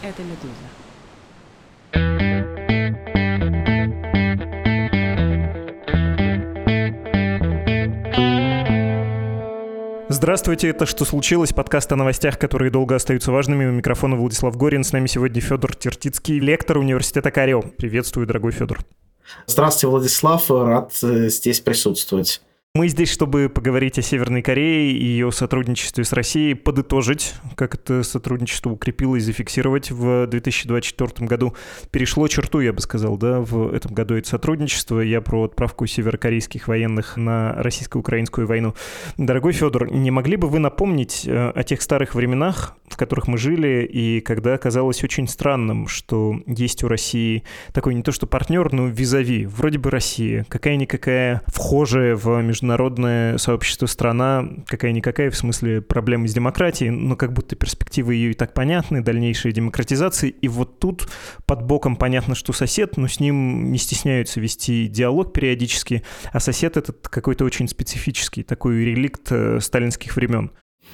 Это «Медуза». Здравствуйте, это «Что случилось?» Подкаст о новостях, которые долго остаются важными. У микрофона Владислав Горин. С нами сегодня Федор Тертицкий, лектор университета Карио. Приветствую, дорогой Федор. Здравствуйте, Владислав. Рад здесь присутствовать. Мы здесь, чтобы поговорить о Северной Корее и ее сотрудничестве с Россией, подытожить, как это сотрудничество укрепилось, зафиксировать в 2024 году. Перешло черту, я бы сказал, да, в этом году это сотрудничество. Я про отправку северокорейских военных на российско-украинскую войну. Дорогой Федор, не могли бы вы напомнить о тех старых временах, в которых мы жили, и когда казалось очень странным, что есть у России такой не то что партнер, но визави, вроде бы Россия, какая-никакая вхожая в международное сообщество страна, какая-никакая в смысле проблемы с демократией, но как будто перспективы ее и так понятны, дальнейшей демократизации, и вот тут под боком понятно, что сосед, но с ним не стесняются вести диалог периодически, а сосед этот какой-то очень специфический, такой реликт сталинских времен.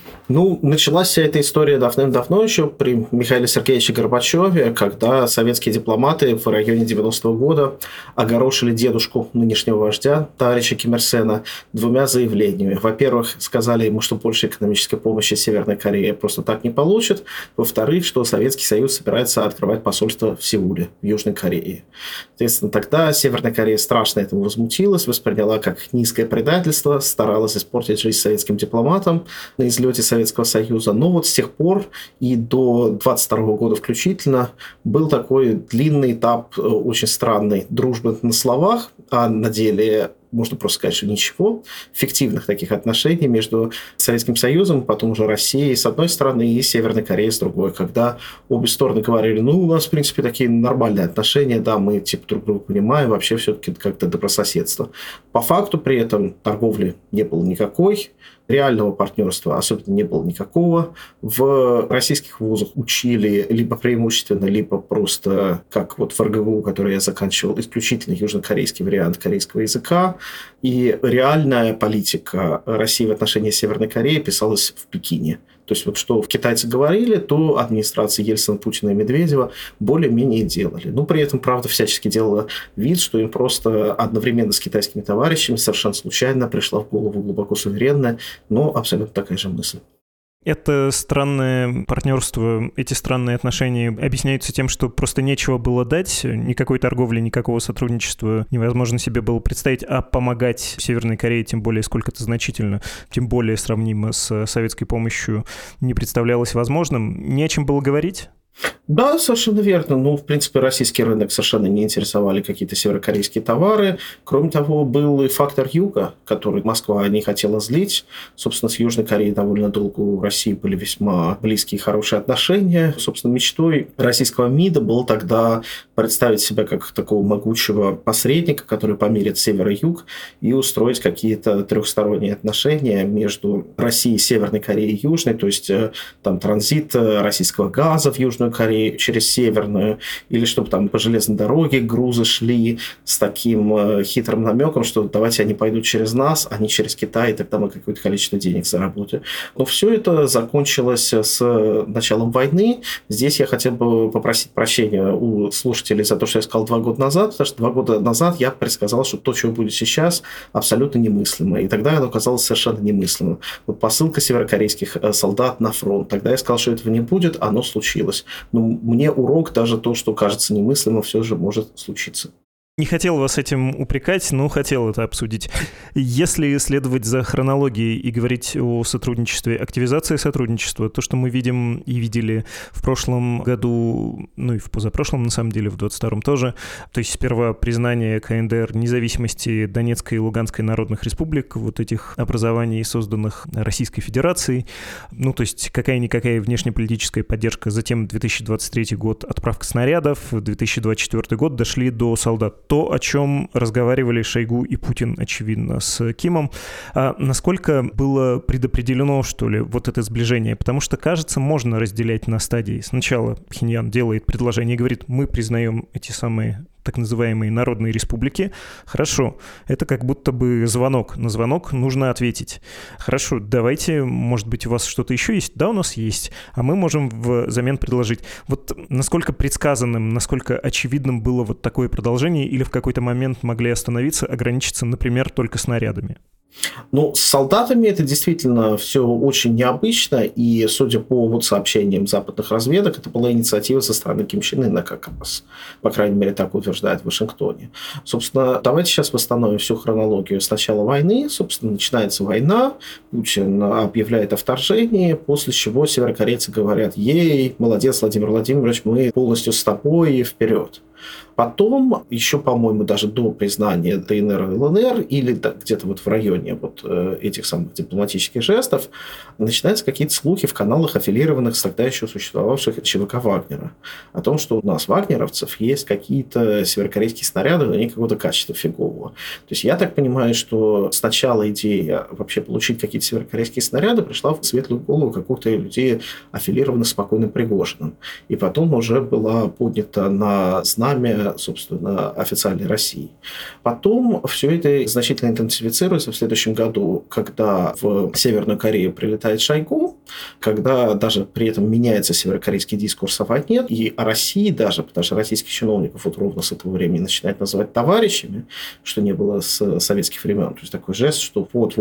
Началась вся эта история давным-давно еще при Михаиле Сергеевиче Горбачеве, когда советские дипломаты в районе 90-го года огорошили дедушку нынешнего вождя, товарища Ким Ир Сена, двумя заявлениями. Во-первых, сказали ему, что больше экономической помощи Северной Корее просто так не получит. Во-вторых, что Советский Союз собирается открывать посольство в Сеуле, в Южной Корее. Соответственно, тогда Северная Корея страшно этому возмутилась, восприняла как низкое предательство, старалась испортить жизнь советским дипломатам на излете Советского Союза. Но вот с тех пор и до 22 года включительно был такой длинный этап очень странной дружбы на словах, а на деле можно просто сказать, что ничего, фиктивных таких отношений между Советским Союзом, потом уже Россией с одной стороны и Северной Кореей с другой, когда обе стороны говорили, у нас, в принципе, такие нормальные отношения, да, мы друг друга понимаем, вообще все-таки как-то добрососедство. По факту при этом торговли не было никакой, реального партнерства особенно не было никакого. В российских вузах учили либо преимущественно, либо просто, как вот в РГВУ, который я заканчивал, исключительно южнокорейский вариант корейского языка. И реальная политика России в отношении Северной Кореи писалась в Пекине. То есть, вот что китайцы говорили, то администрации Ельцина, Путина и Медведева более-менее делали. Но при этом, правда, всячески делала вид, что им просто одновременно с китайскими товарищами совершенно случайно пришла в голову глубоко суверенная, но абсолютно такая же мысль. Это странное партнерство, эти странные отношения объясняются тем, что просто нечего было дать, никакой торговли, никакого сотрудничества невозможно себе было представить, а помогать Северной Корее, тем более сколько-то значительно, тем более сравнимо с советской помощью, не представлялось возможным. Не о чем было говорить? Да, совершенно верно. В принципе, российский рынок совершенно не интересовали какие-то северокорейские товары. Кроме того, был и фактор юга, который Москва не хотела злить. Собственно, с Южной Кореей довольно долго у России были весьма близкие и хорошие отношения. Собственно, мечтой российского МИДа было тогда представить себя как такого могучего посредника, который помирит север и юг, и устроить какие-то трехсторонние отношения между Россией, Северной Кореей и Южной, то есть там транзит российского газа в Южную Корею через Северную, или чтобы там по железной дороге грузы шли с таким хитрым намеком, что давайте они пойдут через нас, а не через Китай, и тогда мы какое-то количество денег заработаем. Но все это закончилось с началом войны. Здесь я хотел бы попросить прощения у слушателей за то, что я сказал 2 года назад, потому что 2 года назад я предсказал, что то, что будет сейчас, абсолютно немыслимо. И тогда оно казалось совершенно немыслимым. Вот посылка северокорейских солдат на фронт. Тогда я сказал, что этого не будет, оно случилось. Мне урок даже то, что кажется немыслимым, все же может случиться. Не хотел вас этим упрекать, но хотел это обсудить. Если следовать за хронологией и говорить о сотрудничестве, активизации сотрудничества, то, что мы видим и видели в прошлом году, и в позапрошлом, на самом деле, в 22-м тоже, то есть сперва признание КНДР независимости Донецкой и Луганской народных республик, вот этих образований, созданных Российской Федерацией, то есть какая-никакая внешнеполитическая поддержка, затем 2023 год отправка снарядов, 2024 год дошли до солдат. То, о чем разговаривали Шойгу и Путин, очевидно, с Кимом. А насколько было предопределено, что ли, вот это сближение? Потому что, кажется, можно разделять на стадии. Сначала Пхеньян делает предложение и говорит, мы признаем эти самые так называемые народные республики. Хорошо, это как будто бы звонок. На звонок нужно ответить. Хорошо, давайте, может быть, у вас что-то еще есть? Да, у нас есть. А мы можем взамен предложить. Вот насколько предсказанным, насколько очевидным было вот такое продолжение, или в какой-то момент могли остановиться, ограничиться, например, только снарядами? Ну, с солдатами это действительно все очень необычно, и, судя по вот сообщениям западных разведок, это была инициатива со стороны Ким Чен Ына как раз. По крайней мере, так утверждает в Вашингтоне. Собственно, давайте сейчас восстановим всю хронологию с начала войны. Собственно, начинается война, Путин объявляет о вторжении, после чего северокорейцы говорят: «Ей, молодец, Владимир Владимирович, мы полностью с тобой и вперед». Потом, еще, по-моему, даже до признания ДНР и ЛНР, или где-то вот в районе вот этих самых дипломатических жестов, начинаются какие-то слухи в каналах, аффилированных с тогда еще существовавших ЧВК Вагнера, о том, что у нас, вагнеровцев, есть какие-то северокорейские снаряды, но они какого-то качества фигового. То есть я так понимаю, что сначала идея вообще получить какие-то северокорейские снаряды пришла в светлую голову каких-то людей, аффилированных с спокойным Пригожиным. И потом уже была поднята на знамя, собственно, официальной России. Потом все это значительно интенсифицируется в следующем году, когда в Северную Корею прилетает Шойгу, когда даже при этом меняется северокорейский дискурс о войне, и о России даже, потому что российских чиновников вот ровно с этого времени начинают называть товарищами, что не было с советских времен. То есть такой жест, что вот,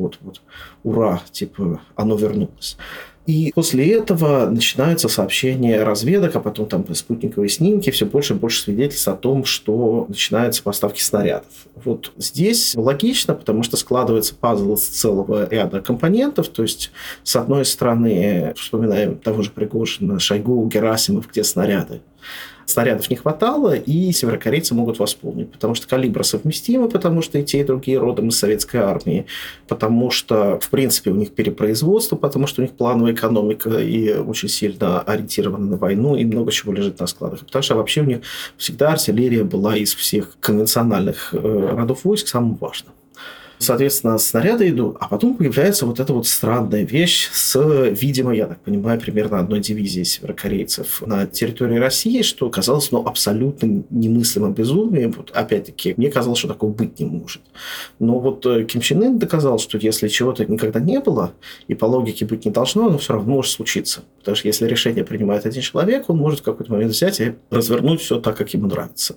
ура, типа, оно вернулось. И после этого начинаются сообщения разведок, а потом там спутниковые снимки, все больше и больше свидетельств о том, что начинаются поставки снарядов. Вот здесь логично, потому что складывается пазл из целого ряда компонентов. То есть, с одной стороны, вспоминаем того же Пригожина, Шойгу, Герасимов, где снаряды. Снарядов не хватало, и северокорейцы могут восполнить, потому что калибры совместимы, потому что и те, и другие родом из советской армии, потому что, в принципе, у них перепроизводство, потому что у них плановая экономика и очень сильно ориентирована на войну, и много чего лежит на складах. Потому что вообще у них всегда артиллерия была из всех конвенциональных родов войск самым важным. Соответственно, снаряды идут, а потом появляется вот эта вот странная вещь с, видимо, я так понимаю, примерно одной дивизией северокорейцев на территории России, что казалось, абсолютно немыслимым безумием. Вот, опять-таки, мне казалось, что такого быть не может. Но вот Ким Чен Ын доказал, что если чего-то никогда не было, и по логике быть не должно, оно все равно может случиться. Потому что если решение принимает один человек, он может в какой-то момент взять и развернуть все так, как ему нравится.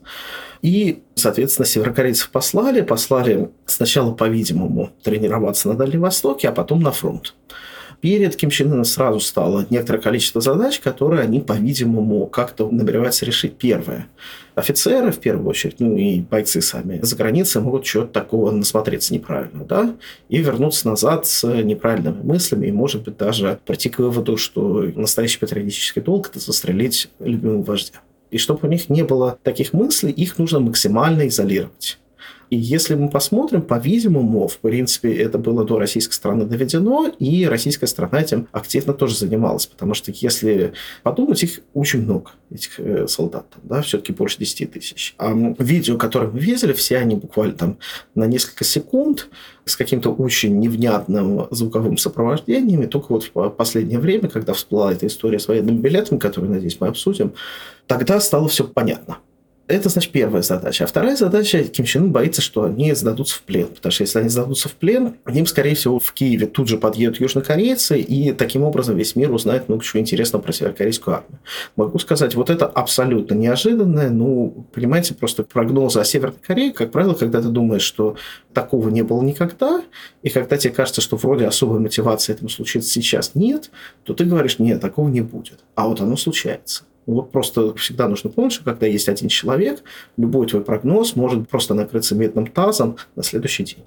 И, соответственно, северокорейцев послали сначала, по-видимому, тренироваться на Дальнем Востоке, а потом на фронт. Перед Ким Чен Ыном сразу стало некоторое количество задач, которые они, по-видимому, как-то намереваются решить. Первое. Офицеры, в первую очередь, и бойцы сами за границей могут чего-то такого насмотреться неправильно, да, и вернуться назад с неправильными мыслями, и, может быть, даже прийти к выводу, что настоящий патриотический долг – это застрелить любимого вождя. И чтобы у них не было таких мыслей, их нужно максимально изолировать. И если мы посмотрим, по-видимому, в принципе, это было до российской стороны доведено, и российская сторона этим активно тоже занималась. Потому что, если подумать, их очень много, этих солдат, да, все-таки больше 10 тысяч. А видео, которые мы видели, все они буквально там на несколько секунд с каким-то очень невнятным звуковым сопровождением. И только вот в последнее время, когда всплыла эта история с военными билетами, которую, надеюсь, мы обсудим, тогда стало все понятно. Это, значит, первая задача. А вторая задача, Ким Чен Ын боится, что они сдадутся в плен. Потому что если они сдадутся в плен, к ним, скорее всего, в Киеве тут же подъедут южнокорейцы, и таким образом весь мир узнает много чего интересного про северокорейскую армию. Могу сказать, вот это абсолютно неожиданное. Понимаете, просто прогнозы о Северной Корее, как правило, когда ты думаешь, что такого не было никогда, и когда тебе кажется, что вроде особой мотивации этому случиться сейчас нет, то ты говоришь, нет, такого не будет. А вот оно случается. Вот просто всегда нужно помнить, что когда есть один человек, любой твой прогноз может просто накрыться медным тазом на следующий день.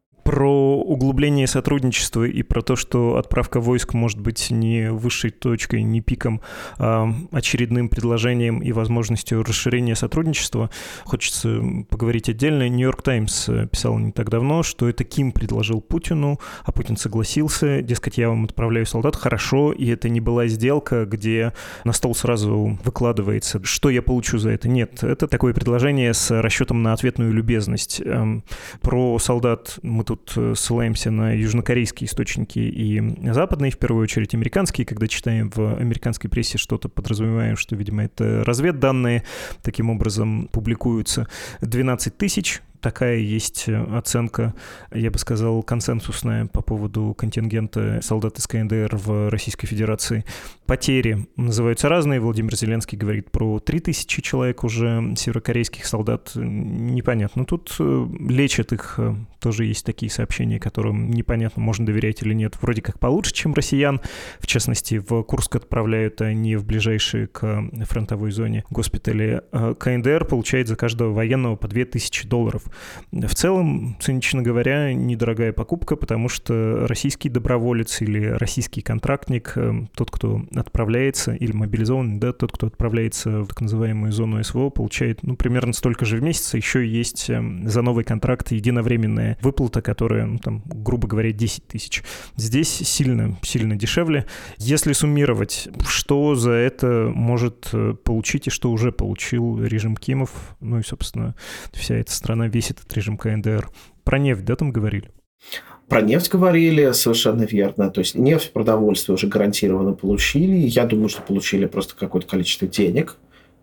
Про углубление сотрудничества и про то, что отправка войск может быть не высшей точкой, не пиком, а очередным предложением и возможностью расширения сотрудничества, хочется поговорить отдельно. Нью-Йорк Таймс писал не так давно, что это Ким предложил Путину, а Путин согласился. Дескать, я вам отправляю солдат, хорошо, и это не была сделка, где на стол сразу выкладывается, что я получу за это. Нет, это такое предложение с расчетом на ответную любезность. Про солдат мы тут тут ссылаемся на южнокорейские источники и западные, в первую очередь американские. Когда читаем в американской прессе что-то, подразумеваем, что, видимо, это разведданные, таким образом публикуются. 12 тысяч. Такая есть оценка, я бы сказал, консенсусная по поводу контингента солдат из КНДР в Российской Федерации. Потери называются разные. Владимир Зеленский говорит про 3000 человек уже северокорейских солдат. Непонятно. Тут лечат их, тоже есть такие сообщения, которым непонятно, можно доверять или нет. Вроде как получше, чем россиян. В частности, в Курск отправляют, а не в ближайшие к фронтовой зоне госпитали. КНДР получает за каждого военного по $2000. В целом, цинично говоря, недорогая покупка, потому что российский доброволец или российский контрактник, тот, кто отправляется, или мобилизованный, да, тот, кто отправляется в так называемую зону СВО, получает примерно столько же в месяц. Еще есть за новый контракт единовременная выплата, которая, грубо говоря, 10 тысяч. Здесь сильно дешевле. Если суммировать, что за это может получить и что уже получил режим Кимов, и, собственно, вся эта страна, весь этот режим КНДР. Про нефть, да, там говорили? Про нефть говорили, совершенно верно. То есть нефть, продовольствие уже гарантированно получили. Я думаю, что получили просто какое-то количество денег.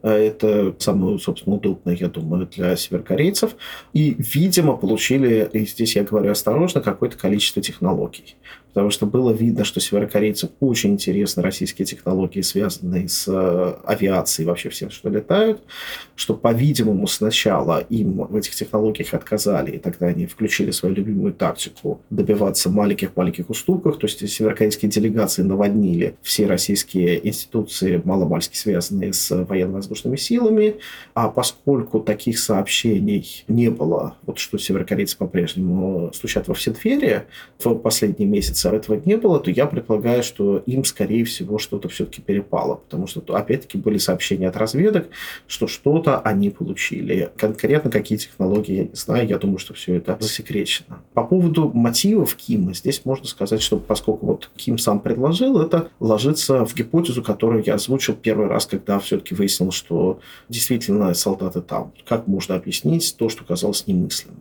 Это самое, собственно, удобное, я думаю, для северокорейцев. И, видимо, получили, и здесь я говорю осторожно, какое-то количество технологий. Потому что было видно, что северокорейцам очень интересны российские технологии, связанные с авиацией, вообще всем, что летают. Что, по-видимому, сначала им в этих технологиях отказали, и тогда они включили свою любимую тактику добиваться маленьких уступков. То есть северокорейские делегации наводнили все российские институции, маломальски связанные с военно-воздушными силами. А поскольку таких сообщений не было, вот что северокорейцы по-прежнему стучат во все двери в последние месяцы, этого не было, то я предполагаю, что им, скорее всего, что-то все-таки перепало. Потому что, опять-таки, были сообщения от разведок, что что-то они получили. Конкретно какие технологии, я не знаю. Я думаю, что все это засекречено. По поводу мотивов Кима, здесь можно сказать, что поскольку вот Ким сам предложил, это ложится в гипотезу, которую я озвучил первый раз, когда все-таки выяснил, что действительно солдаты там. Как можно объяснить то, что казалось немыслимым?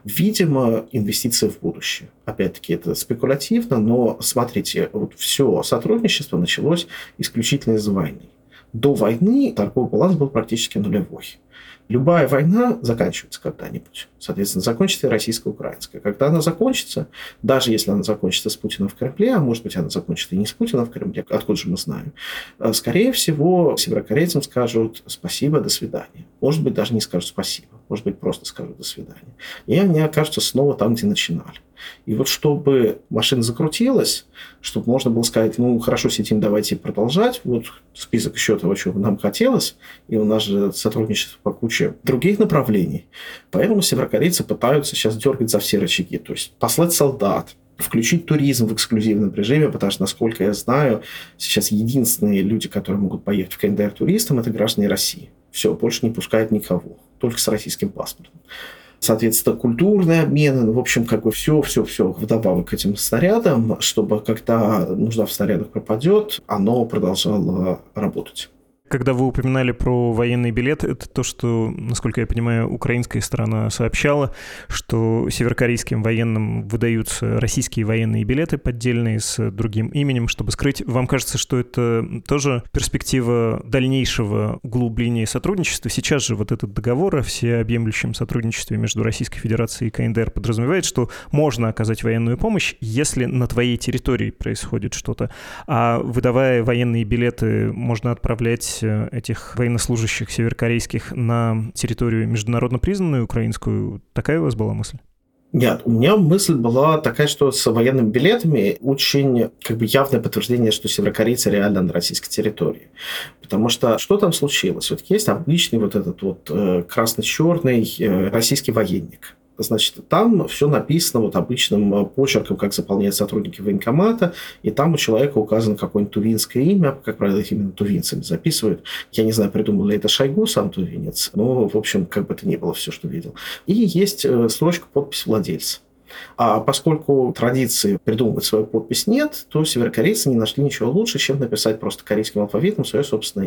Видимо, инвестиции в будущее. Опять-таки, это спекулятивно, но смотрите, вот все сотрудничество началось исключительно из-за войны. До войны торговый баланс был практически нулевой. Любая война заканчивается когда-нибудь. Соответственно, закончится и российско-украинская. Когда она закончится, даже если она закончится с Путиным в Кремле, а может быть, она закончится и не с Путиным в Кремле, откуда же мы знаем, скорее всего, северокорейцам скажут спасибо, до свидания. Может быть, даже не скажут спасибо. Может быть, просто скажут до свидания. И они окажутся снова там, где начинали. И вот чтобы машина закрутилась, чтобы можно было сказать, хорошо, сидим, давайте продолжать. Вот список еще того, чего нам хотелось. И у нас же сотрудничество по куче других направлений. Поэтому северокорейцы пытаются сейчас дергать за все рычаги. То есть послать солдат, включить туризм в эксклюзивном режиме, потому что, насколько я знаю, сейчас единственные люди, которые могут поехать в КНДР туристам, это граждане России. Все, больше не пускают никого. Только с российским паспортом. Соответственно, культурные обмены, в общем, все вдобавок к этим снарядам, чтобы когда нужда в снарядах пропадет, оно продолжало работать. Когда вы упоминали про военный билет, это то, что, насколько я понимаю, украинская сторона сообщала, что северокорейским военным выдаются российские военные билеты поддельные с другим именем, чтобы скрыть. Вам кажется, что это тоже перспектива дальнейшего углубления сотрудничества? Сейчас же вот этот договор о всеобъемлющем сотрудничестве между Российской Федерацией и КНДР подразумевает, что можно оказать военную помощь, если на твоей территории происходит что-то. А выдавая военные билеты, можно отправлять этих военнослужащих северокорейских на территорию международно признанную украинскую. Такая у вас была мысль? Нет, у меня мысль была такая, что с военными билетами очень явное подтверждение, что северокорейцы реально на российской территории. Потому что что там случилось? Вот есть обычный вот этот вот красно-черный российский военник. Значит, там все написано вот обычным почерком, как заполняют сотрудники военкомата, и там у человека указано какое-нибудь тувинское имя, как правило, их именно тувинцами записывают. Я не знаю, придумал ли это Шойгу, сам тувинец, но, в общем, как бы это ни было, все, что видел. И есть строчка подпись владельца. А поскольку традиции придумывать свою подпись нет, то северокорейцы не нашли ничего лучше, чем написать просто корейским алфавитом свое собственное имя.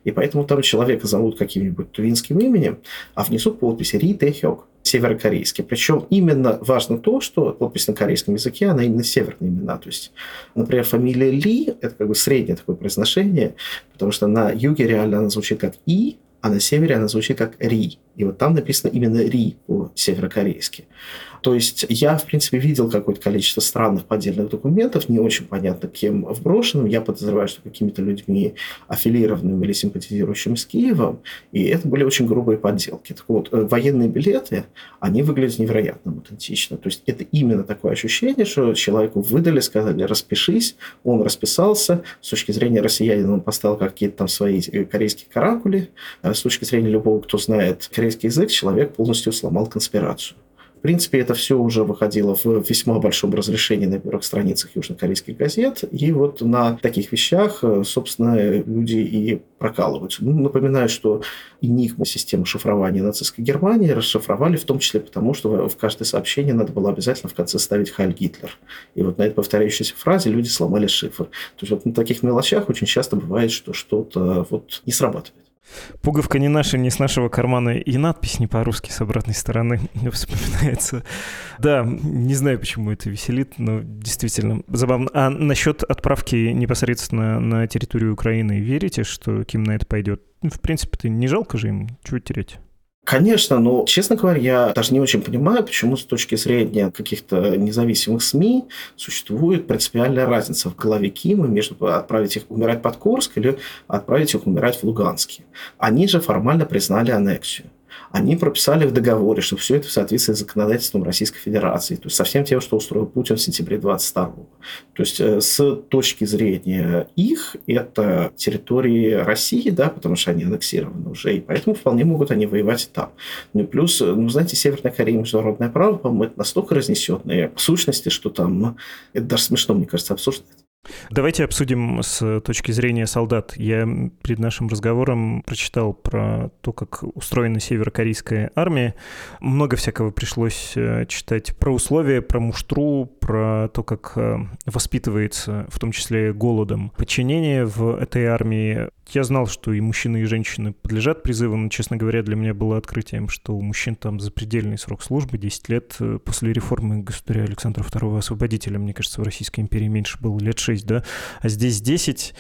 И поэтому там человека зовут каким-нибудь тувинским именем, а внизу подпись Ри Тэ-хёк, северокорейский. Причем именно важно то, что подпись на корейском языке, она именно северные имена. То есть, например, фамилия Ли – это как бы среднее такое произношение, потому что на юге реально она звучит как И, а на севере она звучит как Ри. И вот там написано именно Ри по-северокорейски. То есть я, в принципе, видел какое-то количество странных поддельных документов, не очень понятно, кем вброшенным. Я подозреваю, что какими-то людьми аффилированными или симпатизирующими с Киевом. И это были очень грубые подделки. Так вот, военные билеты, они выглядят невероятно аутентично. То есть это именно такое ощущение, что человеку выдали, сказали, распишись, он расписался. С точки зрения россиянина он поставил какие-то там свои корейские каракули. С точки зрения любого, кто знает корейский язык, человек полностью сломал конспирацию. В принципе, это все уже выходило в весьма большом разрешении на первых страницах южнокорейских газет. И вот на таких вещах, собственно, люди и прокалываются. Напоминаю, что Enigma, систему шифрования нацистской Германии, расшифровали в том числе потому, что в каждое сообщение надо было обязательно в конце ставить «Хайль Гитлер». И вот на этой повторяющейся фразе люди сломали шифр. То есть вот на таких мелочах очень часто бывает, что что-то вот не срабатывает. Пуговка не наша, не с нашего кармана, и надпись не по-русски с обратной стороны вспоминается. Да, не знаю, почему это веселит, но действительно забавно. А насчет отправки непосредственно на территорию Украины, верите, что Ким на это пойдет? В принципе-то не жалко же им, чего терять? Конечно, но, честно говоря, я даже не очень понимаю, почему с точки зрения каких-то независимых СМИ существует принципиальная разница в голове Кима между отправить их умирать под Курск или отправить их умирать в Луганске. Они же формально признали аннексию. Они прописали в договоре, что все это в соответствии с законодательством Российской Федерации, то есть со всем тем, что устроил Путин в сентябре 22-го. То есть с точки зрения их, это территории России, да, потому что они аннексированы уже, и поэтому вполне могут они воевать и там. Ну и плюс, знаете, Северная Корея, международное право, по-моему, это настолько разнесенные сущности, что там, это даже смешно, мне кажется, обсуждать. Давайте обсудим с точки зрения солдат. Я перед нашим разговором прочитал про то, как устроена северокорейская армия. Много всякого пришлось читать про условия, про муштру, про то, как воспитывается, в том числе голодом, подчинение в этой армии. Я знал, что и мужчины, и женщины подлежат призывам. Честно говоря, для меня было открытием, что у мужчин там запредельный срок службы, 10 лет. После реформы государя Александра II Освободителя, мне кажется, в Российской империи меньше было, лет 6, да? А здесь 10.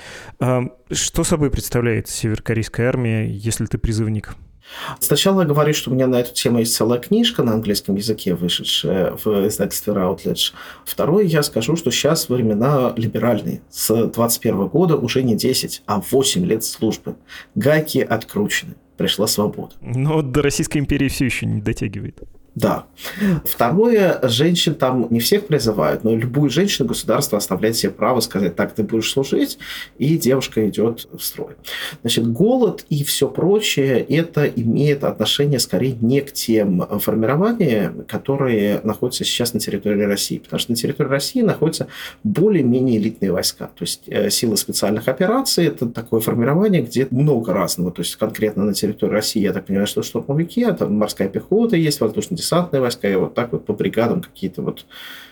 Что собой представляет северокорейская армия, если ты призывник? Сначала я говорю, что у меня на эту тему есть целая книжка на английском языке, вышедшая в издательстве Routledge. Второе, я скажу, что сейчас времена либеральные. С 21 года уже не 10, а 8 лет службы. Гайки откручены. Пришла свобода. Но до Российской империи все еще не дотягивает. Да. Второе, женщин там не всех призывают, но любую женщину государство оставляет себе право сказать, так, ты будешь служить, и девушка идет в строй. Значит, голод и все прочее, это имеет отношение скорее не к тем формированиям, которые находятся сейчас на территории России, потому что на территории России находятся более-менее элитные войска. То есть силы специальных операций – это такое формирование, где много разного. То есть конкретно на территории России, я так понимаю, что штурмовики, а там морская пехота есть, воздушно-десантные войска, и вот так вот по бригадам какие-то вот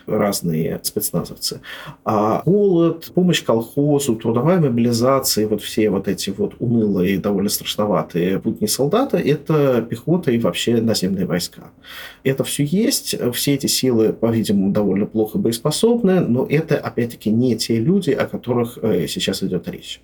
разные спецназовцы. А голод, помощь колхозу, трудовая мобилизация, вот все вот эти вот унылые, довольно страшноватые будни солдата – это пехота и вообще наземные войска. Это все есть, все эти силы, по-видимому, довольно плохо боеспособны, но это, опять-таки, не те люди, о которых сейчас идет речь.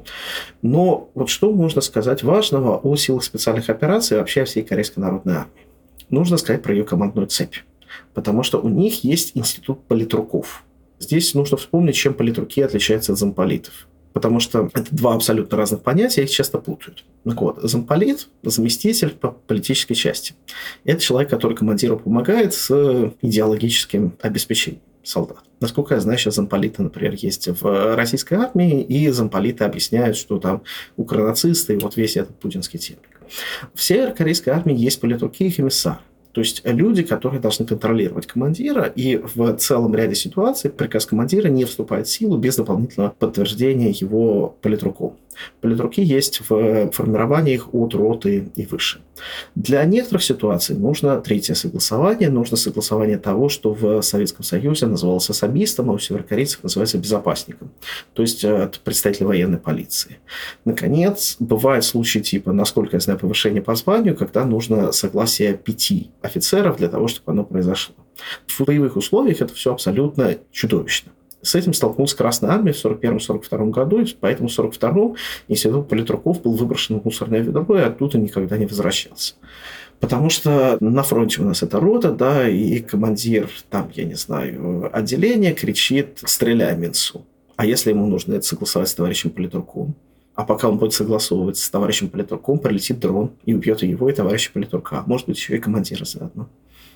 Но вот что можно сказать важного о силах специальных операций и вообще о всей Корейской народной армии? Нужно сказать про ее командную цепь, потому что у них есть институт политруков. Здесь нужно вспомнить, чем политруки отличаются от замполитов, потому что это два абсолютно разных понятия, их часто путают. Так вот, замполит – заместитель по политической части. Это человек, который командиру помогает с идеологическим обеспечением солдат. Насколько я знаю, сейчас замполиты, например, есть в российской армии, и замполиты объясняют, что там укронацисты и вот весь этот путинский темник. В северокорейской армии есть политруки и комиссары. То есть люди, которые должны контролировать командира, и в целом ряде ситуаций приказ командира не вступает в силу без дополнительного подтверждения его политруком. Политруки есть в формированиях от роты и выше. Для некоторых ситуаций нужно третье согласование. Нужно согласование того, что в Советском Союзе называлось особистом, а у северокорейцев называется безопасником. То есть это представитель военной полиции. Наконец, бывают случаи типа, насколько я знаю, повышения по званию, когда нужно согласие 5 офицеров для того, чтобы оно произошло. В боевых условиях это все абсолютно чудовищно. С этим столкнулась Красная Армия в 1941-1942 году, и поэтому в 1942 институт политруков был выброшен в мусорное ведро и оттуда никогда не возвращался. Потому что на фронте у нас это рота, да, и командир, там, я не знаю, отделения кричит «стреляй, Минсу». А если ему нужно это согласовать с товарищем политруком? А пока он будет согласовывать с товарищем политруком, прилетит дрон и убьет и его, и товарища политрука. А может быть, еще и командира заодно.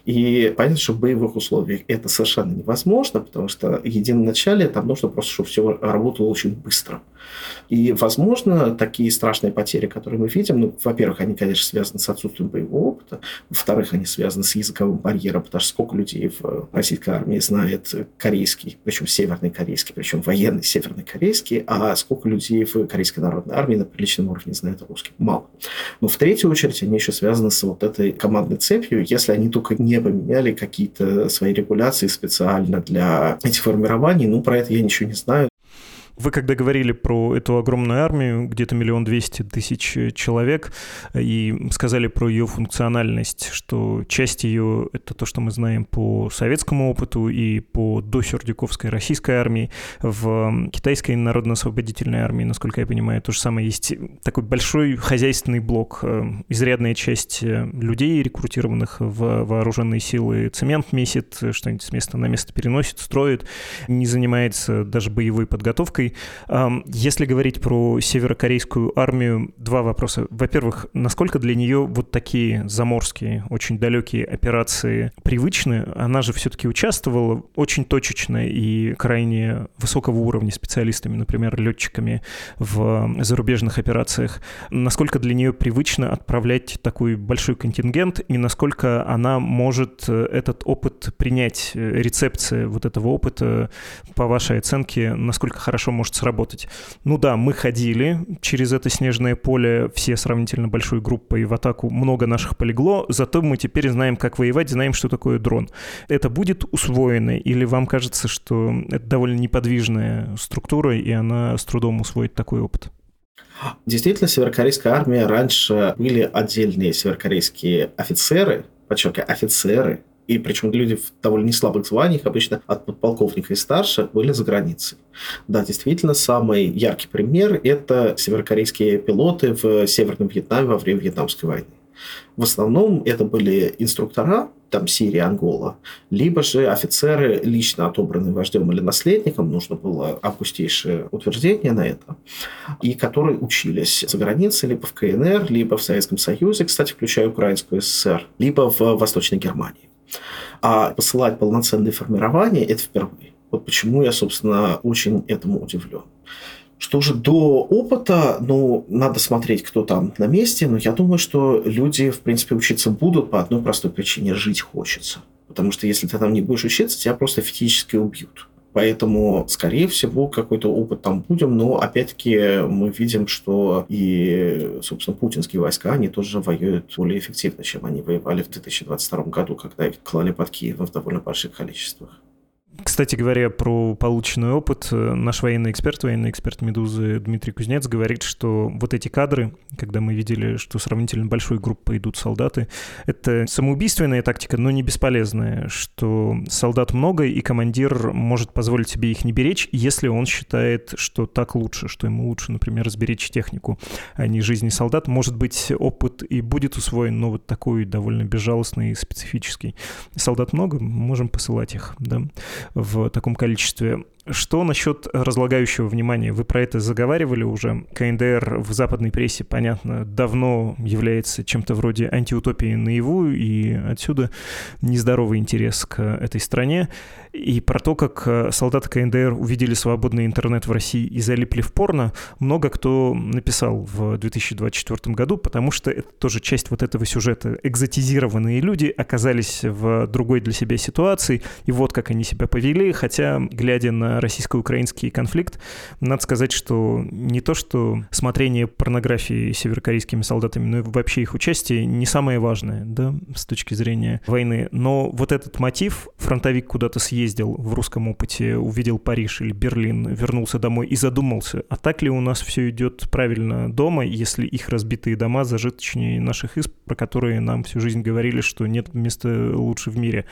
И понятно, что в боевых условиях это совершенно невозможно, потому что в едином начале там нужно просто, чтобы все работало очень быстро. И, возможно, такие страшные потери, которые мы видим, ну, во-первых, они, конечно, связаны с отсутствием боевого опыта, во-вторых, они связаны с языковым барьером, потому что сколько людей в российской армии знает корейский, причем северный корейский, причем военный северный корейский, а сколько людей в Корейской народной армии на приличном уровне знает русский? Мало. Но в третью очередь они еще связаны с вот этой командной цепью, если они только не поменяли какие-то свои регуляции специально для этих формирований, ну, про это я ничего не знаю. Вы когда говорили про эту огромную армию, где-то 1 200 000 человек, и сказали про ее функциональность, что часть ее — это то, что мы знаем по советскому опыту и по досюрдюковской российской армии, в китайской народно-освободительной армии, насколько я понимаю, то же самое. Есть такой большой хозяйственный блок, изрядная часть людей, рекрутированных в вооруженные силы, цемент месит, что-нибудь с места на место переносит, строит, не занимается даже боевой подготовкой. Если говорить про северокорейскую армию, 2 вопроса. Во-первых, насколько для нее вот такие заморские, очень далекие операции привычны? Она же все-таки участвовала очень точечно и крайне высокого уровня специалистами, например, летчиками в зарубежных операциях. Насколько для нее привычно отправлять такой большой контингент и насколько она может этот опыт принять, рецепция вот этого опыта, по вашей оценке, насколько хорошо может сработать? Ну да, мы ходили через это снежное поле, все сравнительно большой группой в атаку, много наших полегло, зато мы теперь знаем, как воевать, знаем, что такое дрон. Это будет усвоено, или вам кажется, что это довольно неподвижная структура, и она с трудом усвоит такой опыт? Действительно, северокорейская армия, раньше были отдельные северокорейские офицеры, подчеркиваю, офицеры, и причем люди в довольно неслабых званиях, обычно от подполковника и старше, были за границей. Да, действительно, самый яркий пример – это северокорейские пилоты в Северном Вьетнаме во время Вьетнамской войны. В основном это были инструктора, там Сирия, Ангола, либо же офицеры, лично отобранные вождем или наследником, нужно было августейшее утверждение на это, и которые учились за границей, либо в КНР, либо в Советском Союзе, кстати, включая Украинскую ССР, либо в Восточной Германии. А посылать полноценные формирования – это впервые. Вот почему я, собственно, очень этому удивлен. Что же до опыта, ну, надо смотреть, кто там на месте, но я думаю, что люди, в принципе, учиться будут по одной простой причине – жить хочется. Потому что если ты там не будешь учиться, тебя просто физически убьют. Поэтому, скорее всего, какой-то опыт там будем, но, опять-таки, мы видим, что и, собственно, путинские войска, они тоже воюют более эффективно, чем они воевали в 2022 году, когда их клали под Киевом в довольно больших количествах. Кстати говоря, про полученный опыт, наш военный эксперт «Медузы» Дмитрий Кузнец говорит, что вот эти кадры, когда мы видели, что сравнительно большой группой идут солдаты, это самоубийственная тактика, но не бесполезная, что солдат много, и командир может позволить себе их не беречь, если он считает, что так лучше, что ему лучше, например, сберечь технику, а не жизни солдат. Может быть, опыт и будет усвоен, но вот такой довольно безжалостный, специфический. Солдат много, можем посылать их, да, в таком количестве. Что насчет разлагающего внимания? Вы про это заговаривали уже. КНДР в западной прессе, понятно, давно является чем-то вроде антиутопии наяву, и отсюда нездоровый интерес к этой стране. И про то, как солдаты КНДР увидели свободный интернет в России и залипли в порно, много кто написал в 2024 году, потому что это тоже часть вот этого сюжета. Экзотизированные люди оказались в другой для себя ситуации, и вот как они себя повели, хотя, глядя на на российско-украинский конфликт. Надо сказать, что не то, что смотрение порнографии северокорейскими солдатами, но и вообще их участие не самое важное, да, с точки зрения войны. Но вот этот мотив, фронтовик куда-то съездил в русском опыте, увидел Париж или Берлин, вернулся домой и задумался, а так ли у нас все идет правильно дома, если их разбитые дома зажиточнее наших изб, про которые нам всю жизнь говорили, что нет места лучше в мире.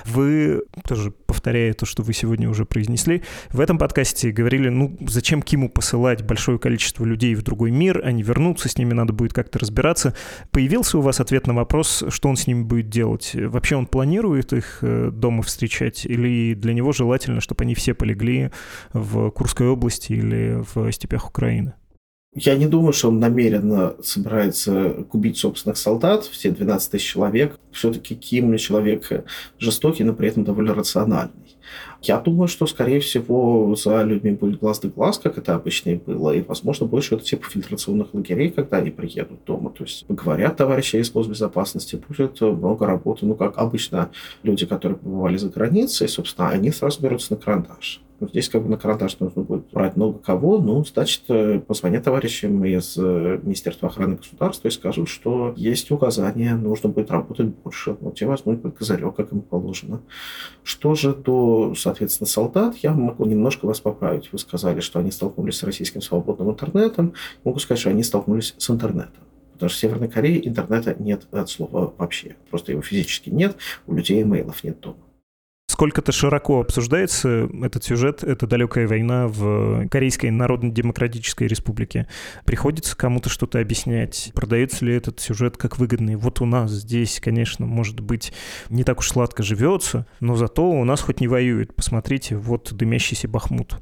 Вы, тоже повторяя то, что вы сегодня уже произнесли, в этом подкасте говорили, зачем Киму посылать большое количество людей в другой мир, они вернутся, с ними надо будет как-то разбираться. Появился у вас ответ на вопрос, что он с ними будет делать? Вообще он планирует их дома встречать, или для него желательно, чтобы они все полегли в Курской области или в степях Украины? Я не думаю, что он намеренно собирается губить собственных солдат, все 12 тысяч человек. Все-таки Ким человек жестокий, но при этом довольно рациональный. Я думаю, что, скорее всего, за людьми будет глаз да глаз, как это обычно и было, и, возможно, будет что-то типа фильтрационных лагерей, когда они приедут дома. То есть поговорят товарищи из госбезопасности, будет много работы. Как обычно люди, которые побывали за границей, собственно, они сразу берутся на карандаш. Здесь на карандаш нужно будет брать много кого, значит, позвонят товарищам из Министерства охраны государства и скажут, что есть указания, нужно будет работать больше. Те возьмут под козырек, как им положено. Что же до, соответственно, солдат, я могу немножко вас поправить. Вы сказали, что они столкнулись с российским свободным интернетом. Могу сказать, что они столкнулись с интернетом. Потому что в Северной Корее интернета нет от слова вообще. Просто его физически нет, у людей имейлов нет дома. Сколько-то широко обсуждается этот сюжет, это далекая война в Корейской Народно-Демократической Республике. Приходится кому-то что-то объяснять, продается ли этот сюжет как выгодный. Вот у нас здесь, конечно, может быть, не так уж сладко живется, но зато у нас хоть не воюют. Посмотрите, вот дымящийся Бахмут.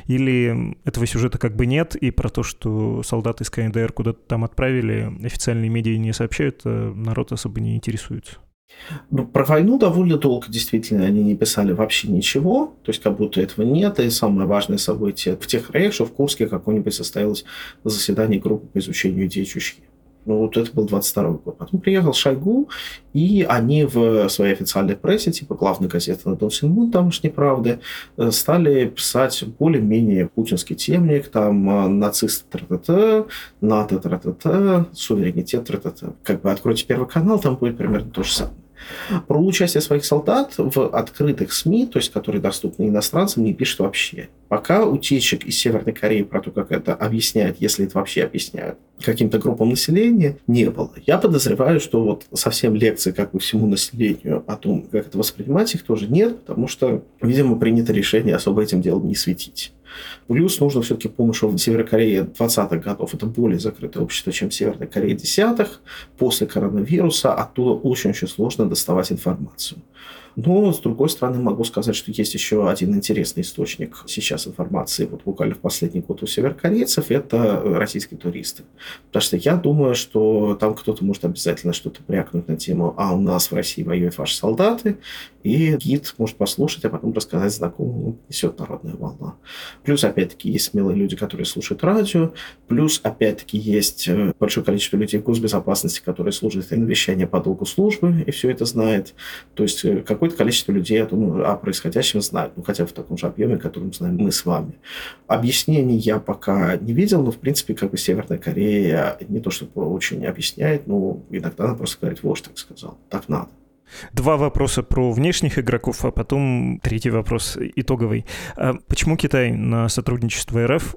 Или этого сюжета как бы нет, и про то, что солдаты из КНДР куда-то там отправили, официальные медиа не сообщают, а народ особо не интересуется. Про войну довольно долго, действительно, они не писали вообще ничего, то есть как будто этого нет, и самое важное событие в тех краях, что в Курске какое-нибудь состоялось заседание группы по изучению идей Чучхи. Это был 22-й год. Потом приехал Шойгу, и они в своей официальной прессе, типа главной газеты на Дон Синмун, тамошней правды, стали писать более-менее путинский темник, там нацисты тра-та-та, НАТО тра-та-та, суверенитет тра-та-та. Откройте Первый канал, там будет примерно то же самое. Про участие своих солдат в открытых СМИ, то есть которые доступны иностранцам, не пишут вообще. Пока утечек из Северной Кореи про то, как это объясняют, если это вообще объясняют, каким-то группам населения, не было. Я подозреваю, что совсем лекции как бы всему населению о том, как это воспринимать, их тоже нет, потому что, видимо, принято решение особо этим делом не светить. Плюс нужно все-таки помнить, что в Северной Корее 20-х годов это более закрытое общество, чем в Северной Корее 10-х. После коронавируса оттуда очень-очень сложно доставать информацию. Но, с другой стороны, могу сказать, что есть еще один интересный источник сейчас информации, буквально в последний год у северокорейцев, это российские туристы. Потому что я думаю, что там кто-то может обязательно что-то брякнуть на тему «А у нас в России воюют ваши солдаты», и гид может послушать, а потом рассказать знакомому, несет народная волна. Плюс, опять-таки, есть смелые люди, которые слушают радио, плюс, опять-таки, есть большое количество людей в госбезопасности, которые служат на вещание по долгу службы, и все это знает. То есть, какое-то количество людей, я думаю, о происходящем знают, хотя в таком же объеме, которым знаем мы с вами. Объяснений я пока не видел, но, в принципе, Северная Корея не то чтобы очень объясняет, но иногда она просто говорит: вождь так сказал, так надо. Два вопроса про внешних игроков, а потом третий вопрос итоговый. Почему Китай на сотрудничество РФ,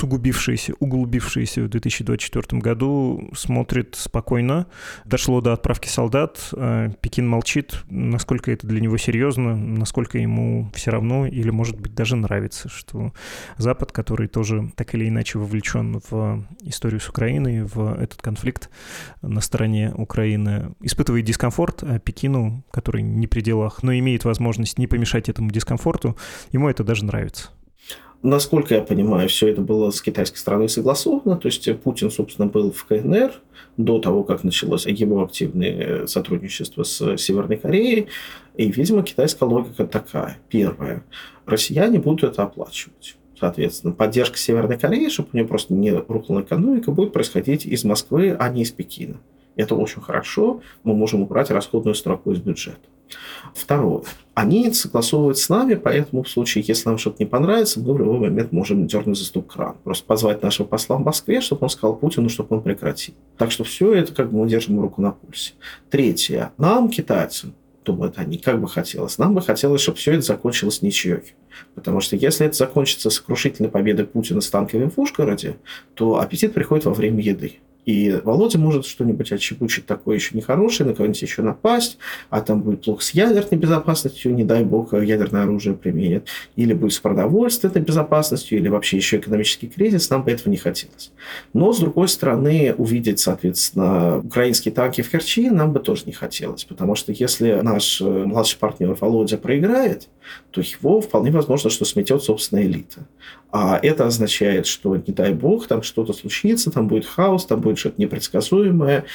углубившееся в 2024 году, смотрит спокойно? Дошло до отправки солдат, Пекин молчит. Насколько это для него серьезно? Насколько ему все равно или, может быть, даже нравится, что Запад, который тоже так или иначе вовлечен в историю с Украиной, в этот конфликт на стороне Украины, испытывает дискомфорт, а Пекину, который не при делах, но имеет возможность не помешать этому дискомфорту, ему это даже нравится? Насколько я понимаю, все это было с китайской стороной согласовано. То есть Путин, собственно, был в КНР до того, как началось его активное сотрудничество с Северной Кореей. И, видимо, китайская логика такая. Первое. Россияне будут это оплачивать. Соответственно, поддержка Северной Кореи, чтобы у нее просто не рухнула экономика, будет происходить из Москвы, а не из Пекина. Это очень хорошо. Мы можем убрать расходную строку из бюджета. Второе. Они согласовывают с нами, поэтому в случае, если нам что-то не понравится, мы в любой момент можем дернуть за стоп-кран. Просто позвать нашего посла в Москве, чтобы он сказал Путину, чтобы он прекратил. Так что все это как бы мы держим руку на пульсе. Третье. Нам, китайцам, думают они, как бы хотелось. Нам бы хотелось, чтобы все это закончилось ничьей. Потому что если это закончится сокрушительной победой Путина с танками в Ужгороде, то аппетит приходит во время еды. И Володя может что-нибудь отчебучить такое еще нехорошее, на кого-нибудь еще напасть, а там будет плохо с ядерной безопасностью, не дай бог, ядерное оружие применят, или будет с продовольственной безопасностью, или вообще еще экономический кризис, нам бы этого не хотелось. Но, с другой стороны, увидеть, соответственно, украинские танки в Керчи нам бы тоже не хотелось, потому что если наш младший партнер Володя проиграет, то его вполне возможно, что сметет собственная элита. А это означает, что, не дай бог, там что-то случится, там будет хаос, там будет что-то непредсказуемое,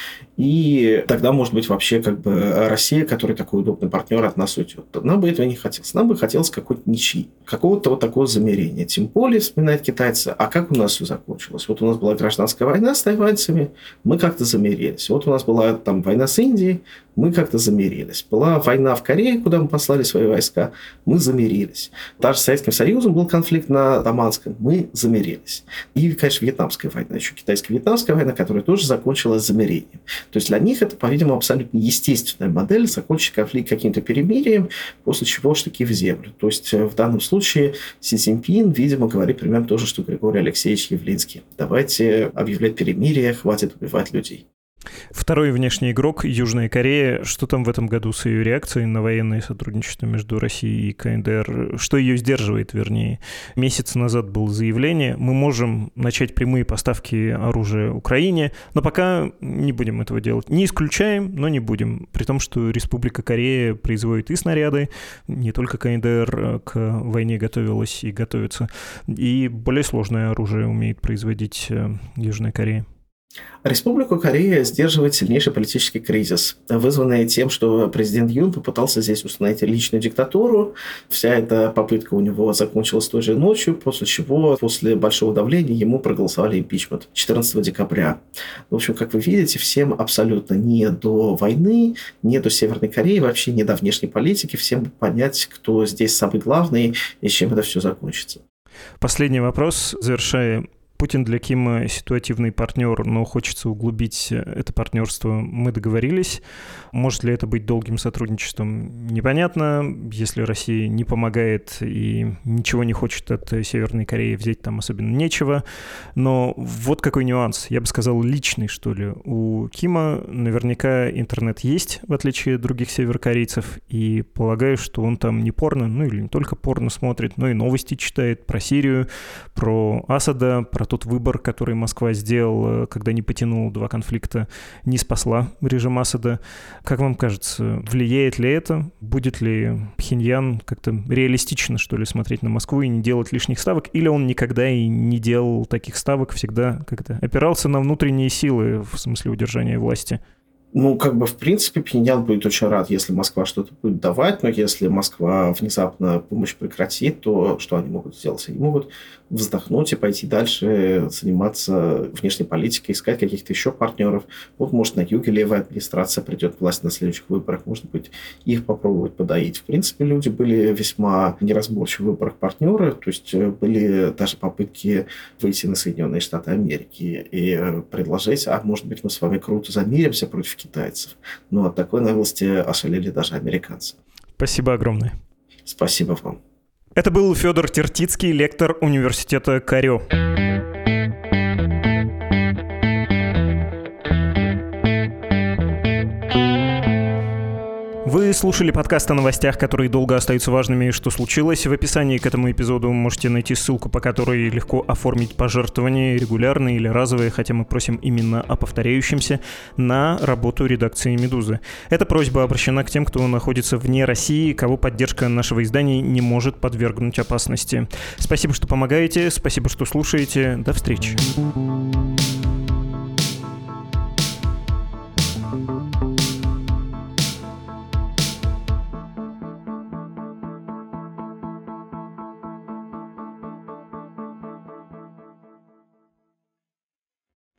и тогда, может быть, вообще как бы Россия, который такой удобный партнер, от нас уйдет. Нам бы этого не хотелось. Нам бы хотелось какой-то ничьи, какого-то вот такого замерения. Тем более, вспоминают китайцы, а как у нас все закончилось? Вот у нас была гражданская война с тайваньцами, мы как-то замирились. Вот у нас была там война с Индией, мы как-то замирились. Была война в Корее, куда мы послали свои войска, мы замирились. Даже с Советским Союзом был конфликт на Даманском, мы замирились. И, конечно, Вьетнамская война, еще китайско-вьетнамская война, которая тоже закончилась замирением. То есть для них это, по-видимому, абсолютно естественная модель закончить конфликт каким-то перемирием, после чего штыки в землю. То есть в данном случае Си Цзиньпин, видимо, говорит примерно то же, что Григорий Алексеевич Явлинский. Давайте объявлять перемирие, хватит убивать людей. Второй внешний игрок — Южная Корея. Что там в этом году с ее реакцией на военное сотрудничество между Россией и КНДР? Что ее сдерживает, вернее? Месяц назад было заявление: мы можем начать прямые поставки оружия Украине, но пока не будем этого делать. Не исключаем, но не будем. При том, что Республика Корея производит и снаряды, не только КНДР к войне готовилась и готовится, и более сложное оружие умеет производить Южная Корея. Республику Корея сдерживает сильнейший политический кризис, вызванный тем, что президент Юн попытался здесь установить личную диктатуру. Вся эта попытка у него закончилась той же ночью, после чего, после большого давления, ему проголосовали импичмент 14 декабря. В общем, как вы видите, всем абсолютно не до войны, не до Северной Кореи, вообще не до внешней политики, всем понять, кто здесь самый главный и чем это все закончится. Последний вопрос, завершая. Путин для Кима ситуативный партнер, но хочется углубить это партнерство. Мы договорились. Может ли это быть долгим сотрудничеством? Непонятно. Если Россия не помогает и ничего не хочет от Северной Кореи, взять там особенно нечего. Но вот какой нюанс. Я бы сказал, личный, что ли. У Кима наверняка интернет есть, в отличие от других северокорейцев. И полагаю, что он там не порно, ну или не только порно смотрит, но и новости читает про Сирию, про Асада, про тот выбор, который Москва сделала, когда не потянула два конфликта, не спасла режим Асада. Как вам кажется, влияет ли это? Будет ли Пхеньян как-то реалистично, что ли, смотреть на Москву и не делать лишних ставок? Или он никогда и не делал таких ставок, всегда как-то опирался на внутренние силы в смысле удержания власти? Ну, как бы, в принципе, Пхеньян будет очень рад, если Москва что-то будет давать, но если Москва внезапно помощь прекратит, то что они могут сделать? Они могут вздохнуть и пойти дальше заниматься внешней политикой, искать каких-то еще партнеров. Вот, может, на юге левая администрация придет к власти на следующих выборах, может быть, их попробовать подоить. В принципе, люди были весьма неразборчивы в выборах партнера, то есть были даже попытки выйти на Соединенные Штаты Америки и предложить, а может быть, мы с вами круто замиримся против китайцев. Но от такой наглости ошалели даже американцы. Спасибо огромное. Спасибо вам. Это был Федор Тертицкий, лектор университета Карё. Вы слушали подкаст о новостях, которые долго остаются важными. Что случилось? В описании к этому эпизоду можете найти ссылку, по которой легко оформить пожертвования, регулярные или разовые, хотя мы просим именно о повторяющемся, на работу редакции «Медузы». Эта просьба обращена к тем, кто находится вне России, кого поддержка нашего издания не может подвергнуть опасности. Спасибо, что помогаете, спасибо, что слушаете. До встречи.